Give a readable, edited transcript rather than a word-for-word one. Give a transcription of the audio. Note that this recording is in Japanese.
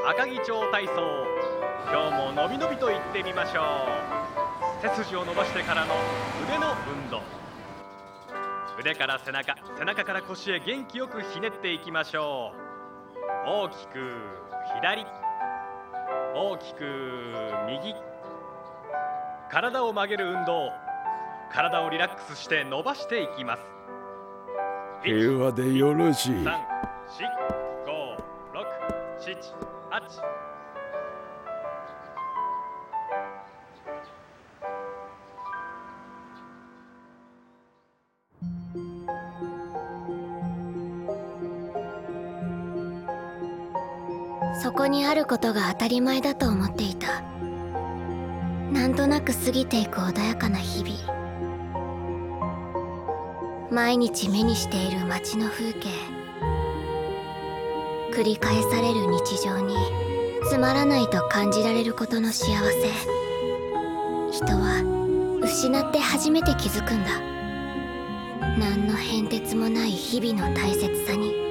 赤城町体操。今日ものびのびといってみましょう。背筋を伸ばしてからの腕の運動。腕から背中、背中から腰へ元気よくひねっていきましょう。大きく左、大きく右。体を曲げる運動。体をリラックスして伸ばしていきます。 平和でよろしい。 3、4、5、6、7、8。 そこにあることが当たり前だと思っていた。なんとなく過ぎていく穏やかな日々。毎日目にしている街の風景。繰り返される日常につまらないと感じられることの幸せ。人は失って初めて気づくんだ。何の変哲もない日々の大切さに。